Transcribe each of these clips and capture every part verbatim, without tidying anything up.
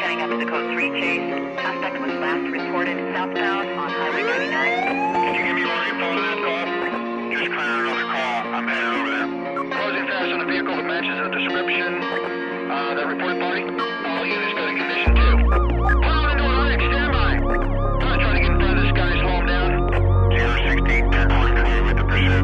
heading up to the code three chase. Suspect was last reported southbound on Highway ninety-nine. Can you give me more info on that call? Just clearing another call. I'm headed over there. Closing fast on a vehicle that matches the description. Uh, that report party? All units go to condition two. Pull into an Onyx, stand by. I'm gonna try to get in front of this guy, slow him down. zero sixteen, ten twenty-three with the pursuit.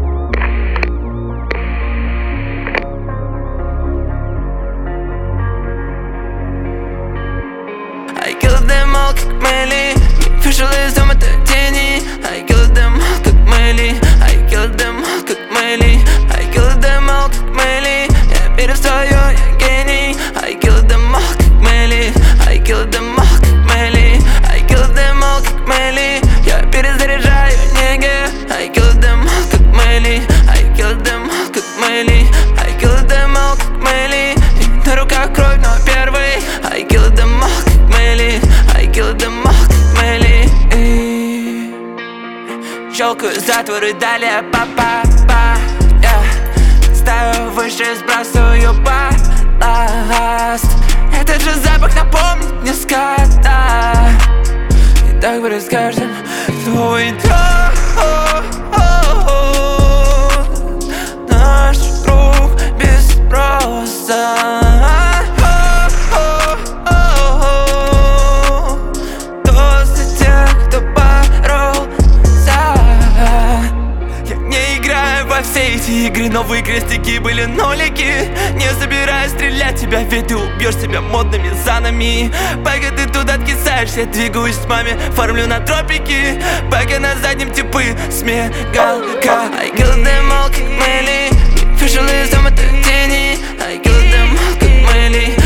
I killed them all, как Мэли. Вышел из дома до тени. I killed them all, как Мэли. I killed them all, как Мэли. I killed them all, как Мэли. Я перестаю, я гений. I killed them all, как Мэли. I killed them all, как Мэли. I killed them all, как Мэли. Я перезаряжаю неги. I killed them all, как Мэли. I killed them all, как Мэли. I killed them all, как Мэли. И на руках кровь, но первый. I killed them all, как Мэли. I killed them all, как Мэли. Щелкаю затворы, далее па-па-па, yeah. Ставлю выше, сбрасываю балласт. Этот же запах напомнит мне скота. И так будет с каждым твой дом. Наш друг без спроса. Все эти игры, новые крестики были нолики. Не собираюсь стрелять тебя, ведь ты убьешь себя модными занами. Пока ты тут откисаешься, двигаюсь с маме, фармлю на тропики. Пока на заднем типы с мегалка. I killed them all, как Мэли. Вышел из дома до тени. I killed them all, как Мэли.